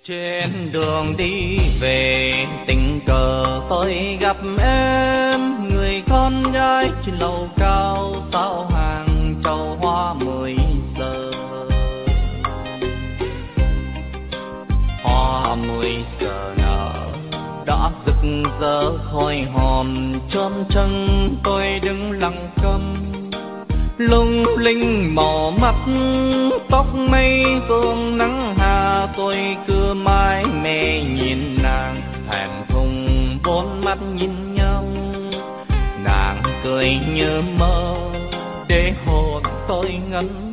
Trên đường đi về tình cờ tôi gặp em, người con gái trên lầu cao sao hàng trầu hoa 10 giờ. Hoa 10 giờ nở đã rực rỡ khói hòm, chôn chân tôi đứng lặng câm. Lung linh màu mắt tóc mây gương nắng hà, tôi cứ mãi mê nhìn nàng, thèm thùng bốn mắt nhìn nhau. Nàng cười như mơ để hồn tôi ngẩn